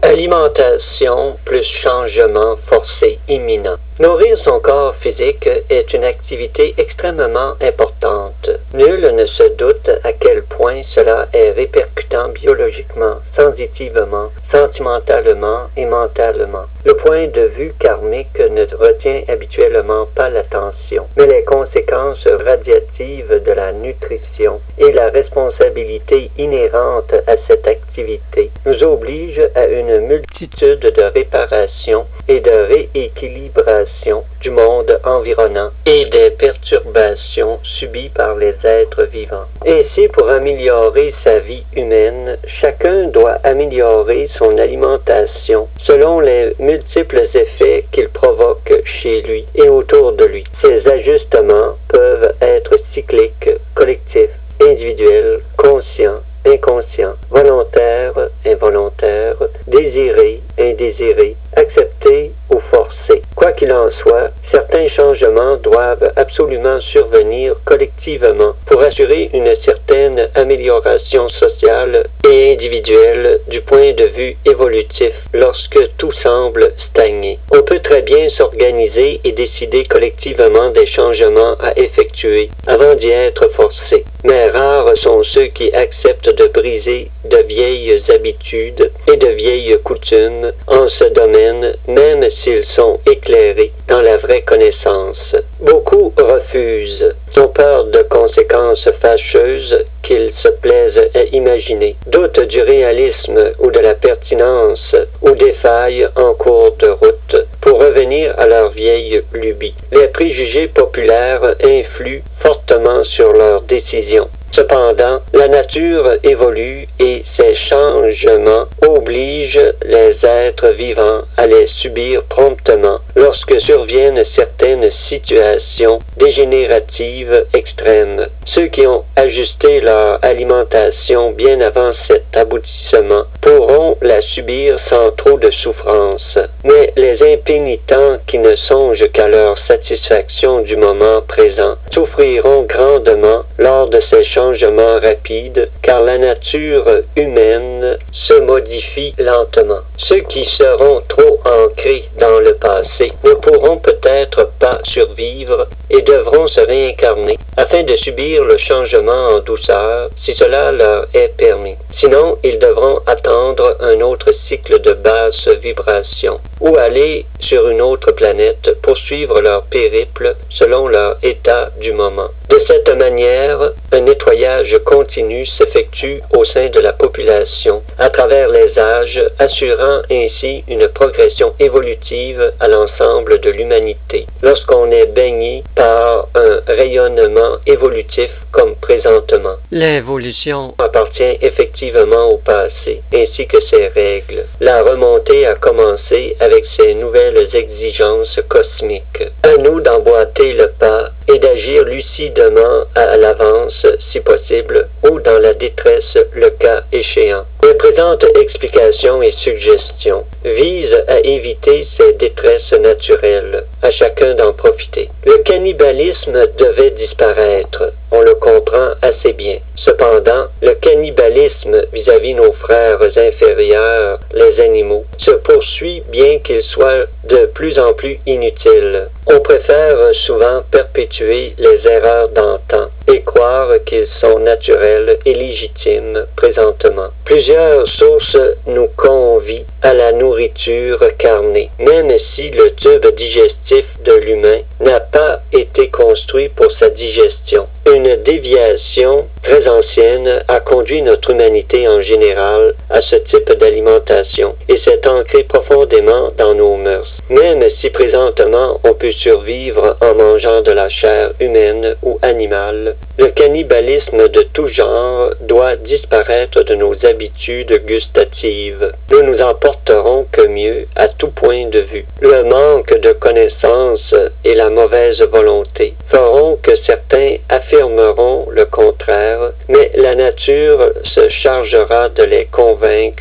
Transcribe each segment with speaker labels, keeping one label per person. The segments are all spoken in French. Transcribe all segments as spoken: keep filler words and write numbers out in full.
Speaker 1: Alimentation plus changement forcé imminent. Nourrir son corps physique est une activité extrêmement importante. Nul ne se doute à quel point cela est répercutant biologiquement, sensitivement, sentimentalement et mentalement. Le point de vue karmique ne retient habituellement pas l'attention, mais les conséquences radiatives de la nutrition et la responsabilité inhérente à cette activité nous obligent à une multitude de réparations et de rééquilibration du monde environnant et des perturbations subies par les êtres vivants. Ainsi, pour améliorer sa vie humaine, chacun doit améliorer son alimentation selon les multiples effets qu'il provoque chez lui et autour de lui. Ces ajustements peuvent être cycliques, collectifs, individuels, conscients, inconscients, volontaires, involontaires, désirés, indésirés, acceptés ou forcés. Quoi qu'il en soit, certains changements doivent absolument survenir collectivement pour assurer une certaine amélioration sociale et individuelle du point de vue évolutif lorsque tout semble stagner. On peut très bien s'organiser et décider collectivement des changements à effectuer avant d'y être forcé, mais rares sont ceux qui acceptent de briser de vieilles habitudes et de vieilles coutumes en ce domaine, même s'ils sont éclairés dans la vraie connaissance. Beaucoup refusent, ont peur de conséquences fâcheuses qu'ils se plaisent à imaginer, doutent du réalisme ou de la pertinence ou des failles en cours de route pour revenir à leur vieille lubie. Les préjugés populaires influent fortement sur leurs décisions. Cependant, la nature évolue et ces changements obligent les êtres vivants à les subir promptement lorsque surviennent certaines situations dégénératives extrêmes. Ceux qui ont ajusté leur alimentation bien avant cet aboutissement pourront la subir sans trop de souffrance. Mais les impénitents qui ne songent qu'à leur satisfaction du moment présent souffriront grandement lors de ces changements rapides, car la nature humaine se modifie lentement. Ceux qui seront trop ancrés dans le passé ne pourront peut-être pas survivre et devront se réincarner afin de subir le changement en douceur si cela leur est permis. Sinon, ils devront attendre un autre cycle de basse vibration ou aller sur une autre planète poursuivre leur périple selon leur état du moment. De cette manière, un nettoyage continu s'effectue au sein de la population à travers les âges, assurant ainsi une progression évolutive à l'ensemble de l'humanité. Lorsqu'on est baigné par un rayonnement évolutif comme présentement,
Speaker 2: l'évolution
Speaker 1: appartient effectivement au passé, ainsi que ses règles. La remontée a commencé avec ses nouvelles exigences cosmiques. À nous d'emboîter le pas et d'agir lucidement à l'avance, si possible, ou dans la détresse, le cas échéant. Les présentes explications et suggestions visent à éviter ces détresses naturelles, à chacun d'en profiter. Le cannibalisme devait disparaître, on le comprend assez bien. Cependant, le cannibalisme vis-à-vis nos frères inférieurs, les animaux, se poursuit bien qu'il soit de plus en plus inutile. On préfère souvent perpétuer les erreurs d'antan et croire qu'ils sont naturels et légitimes présentement. Plusieurs sources nous convient à la nourriture carnée, même si le tube digestif de l'humain n'a pas été construit pour sa digestion. Une déviation très ancienne a conduit notre humanité en général à ce type d'alimentation et s'est ancré profondément dans nos mœurs. Même si présentement on peut survivre en mangeant de la chair humaine ou animale, le cannibalisme de tout genre doit disparaître de nos habitudes gustatives. Nous nous en porterons que mieux à tout point de vue. Le manque de connaissances et la mauvaise volonté feront que certains affirmeront le contraire, mais la nature se chargera de les convaincre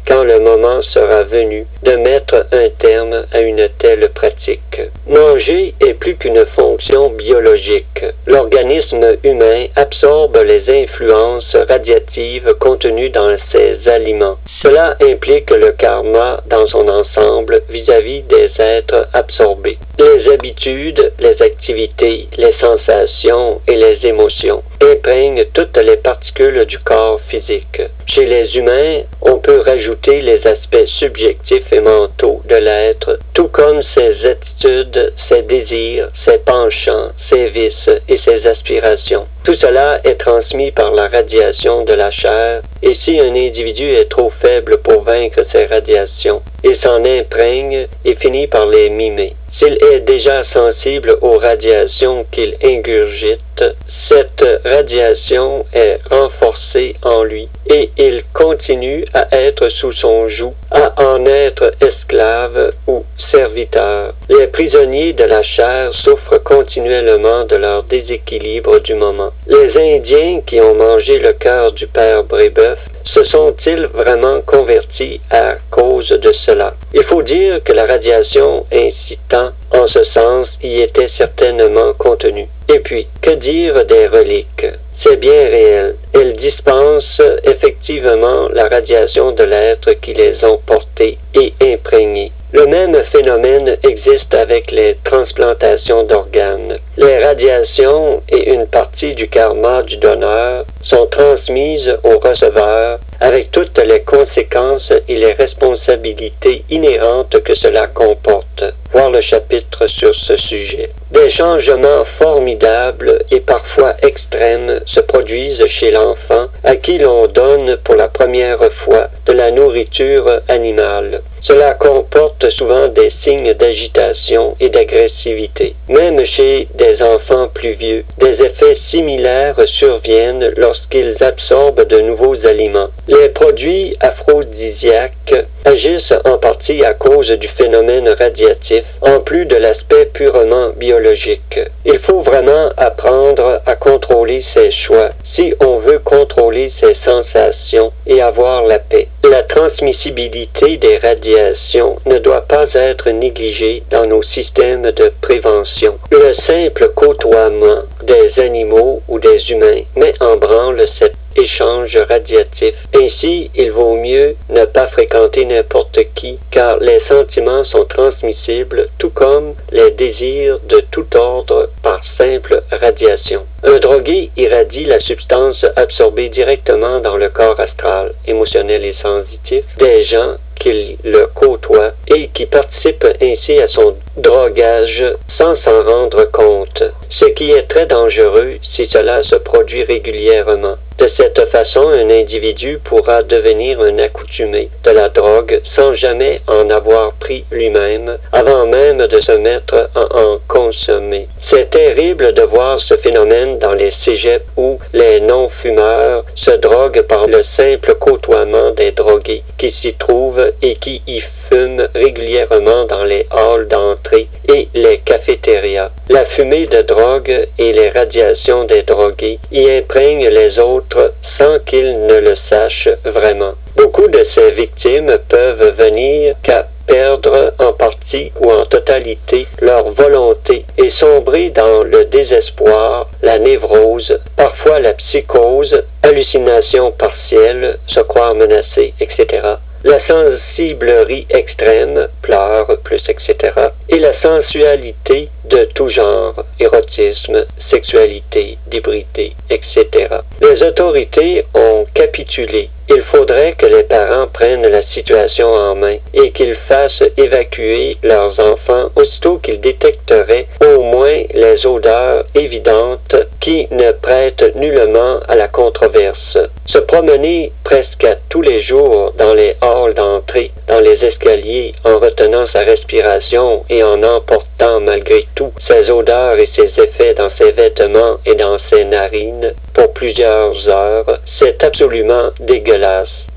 Speaker 1: quand le moment sera venu de mettre un terme à une telle pratique. Manger est plus qu'une fonction biologique. L'organisme humain absorbe les influences radiatives contenues dans ses aliments. Cela implique le karma dans son ensemble vis-à-vis des êtres absorbés. Les habitudes, les activités, les sensations et les émotions imprègnent toutes les particules du corps physique. Chez les humains, on peut rajouter les aspects subjectifs et mentaux de l'être, tout comme ses attitudes, ses désirs, ses penchants, ses vices et ses aspirations. Tout cela est transmis par la radiation de la chair, et si un individu est trop faible pour vaincre ces radiations, il s'en imprègne et finit par les mimer. S'il est déjà sensible aux radiations qu'il ingurgite, cette radiation est renforcée en lui et il continue à être sous son joug, à en être esclave ou serviteur. Les prisonniers de la chair souffrent continuellement de leur déséquilibre du moment. Les Indiens qui ont mangé le cœur du père Brébeuf se sont-ils vraiment convertis à cause de cela? Il faut dire que la radiation incitant en ce sens y était certainement contenue. Et puis, que dire des reliques? C'est bien réel. Elles dispensent effectivement la radiation de l'être qui les ont portés et imprégnés. Le même phénomène existe avec les transplantations d'organes. Les radiations et une partie du karma du donneur sont transmises au receveur avec toutes les conséquences et les responsabilités inhérentes que cela comporte. Voir le chapitre sur ce sujet. Des changements formidables et parfois extrêmes se produisent chez l'enfant à qui l'on donne pour la première fois de la nourriture animale. Cela comporte souvent des signes d'agitation et d'agressivité. Même chez des enfants plus vieux, des effets similaires surviennent lorsqu'ils absorbent de nouveaux aliments. Les produits aphrodisiaques agissent en partie à cause du phénomène radiatif, en plus de l'aspect purement biologique. Il faut vraiment apprendre à contrôler ses choix si on veut contrôler ses sensations et avoir la paix. La transmissibilité des radiations ne doit pas être négligée dans nos systèmes de prévention. Le simple côtoiement des animaux ou des humains met en branle cet échange radiatif. Ainsi, il vaut mieux ne pas fréquenter n'importe qui, car les sentiments sont transmissibles, tout comme les désirs de tout ordre par simple radiation. Un drogué irradie la substance absorbée directement dans le corps astral, émotionnel et sensitif des gens qui le côtoient et qui participent ainsi à son drogage sans s'en rendre compte, ce qui est très dangereux si cela se produit régulièrement. De cette façon, un individu pourra devenir un accoutumé de la drogue sans jamais en avoir pris lui-même, avant même de se mettre à en consommer. C'est terrible de voir ce phénomène dans les cégeps où les non-fumeurs se droguent par le simple côtoiement des drogués qui s'y trouvent et qui y fument régulièrement dans les halls d'entrée et les cafétérias. La fumée de drogue et les radiations des drogués y imprègnent les autres sans qu'ils ne le sachent vraiment. Beaucoup de ces victimes peuvent venir qu'à perdre en partie ou en totalité leur volonté et sombrer dans le désespoir, la névrose, parfois la psychose, hallucinations partielles, se croire menacés, et cetera. La sensiblerie extrême, pleurs, plus, et cetera, et la sensualité de tout genre, érotisme, sexualité, débridé, et cetera. Les autorités ont capitulé. Il faudrait que les parents prennent la situation en main et qu'ils fassent évacuer leurs enfants aussitôt qu'ils détecteraient au moins les odeurs évidentes qui ne prêtent nullement à la controverse. Se promener presque à tous les jours dans les halls d'entrée, dans les escaliers, en retenant sa respiration et en emportant malgré tout ses odeurs et ses effets dans ses vêtements et dans ses narines pour plusieurs heures, c'est absolument dégueulasse.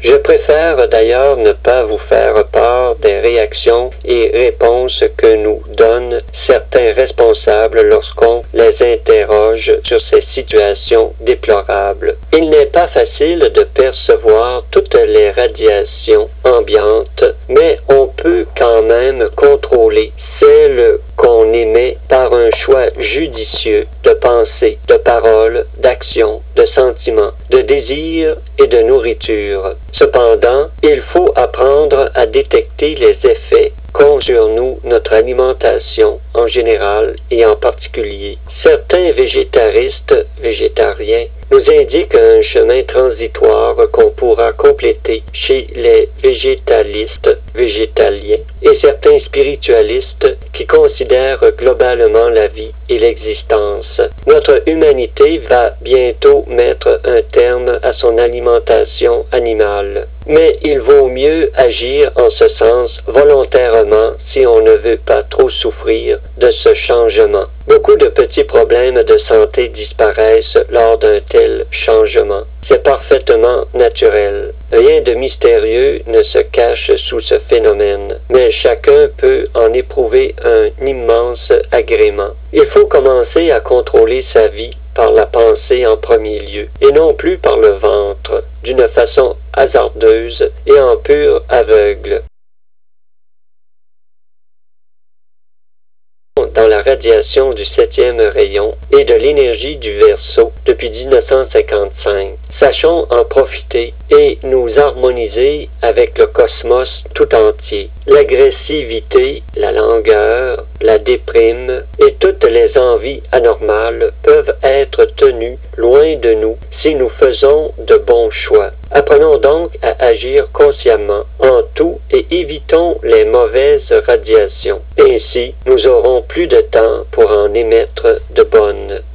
Speaker 1: Je préfère d'ailleurs ne pas vous faire part des réactions et réponses que nous donnent certains responsables lorsqu'on les interroge sur ces situations déplorables. Il n'est pas facile de percevoir toutes les radiations ambiantes, mais on peut quand même contrôler celles qu'on émet par un choix judicieux de pensée, de parole, d'action, de sentiments, de désir et de nourriture. Cependant, il faut apprendre à détecter les effets qu'ont sur nous notre alimentation en général et en particulier. Certains végétaristes, végétariens, nous indiquent un chemin transitoire qu'on pourra compléter chez les végétalistes, végétaliens, et certains spiritualistes qui considèrent globalement la vie et l'existence. Notre humanité va bientôt mettre un terme à son alimentation animale. Mais il vaut mieux agir en ce sens volontairement si on ne veut pas trop souffrir de ce changement. Beaucoup de petits problèmes de santé disparaissent lors d'un tel changement. C'est parfaitement naturel. Rien de mystérieux ne se cache sous ce phénomène, mais chacun peut en éprouver un immense agrément. Il faut commencer à contrôler sa vie par la pensée en premier lieu, et non plus par le ventre, d'une façon hasardeuse et en pur aveugle. Dans la radiation du septième rayon et de l'énergie du Verseau depuis mille neuf cent cinquante-cinq. Sachons en profiter et nous harmoniser avec le cosmos tout entier. L'agressivité, la langueur, la déprime et toutes les envies anormales peuvent être tenues loin de nous si nous faisons de bons choix. Apprenons donc à agir consciemment en tout et évitons les mauvaises radiations. Ainsi, nous aurons plus de temps pour en émettre de bonnes.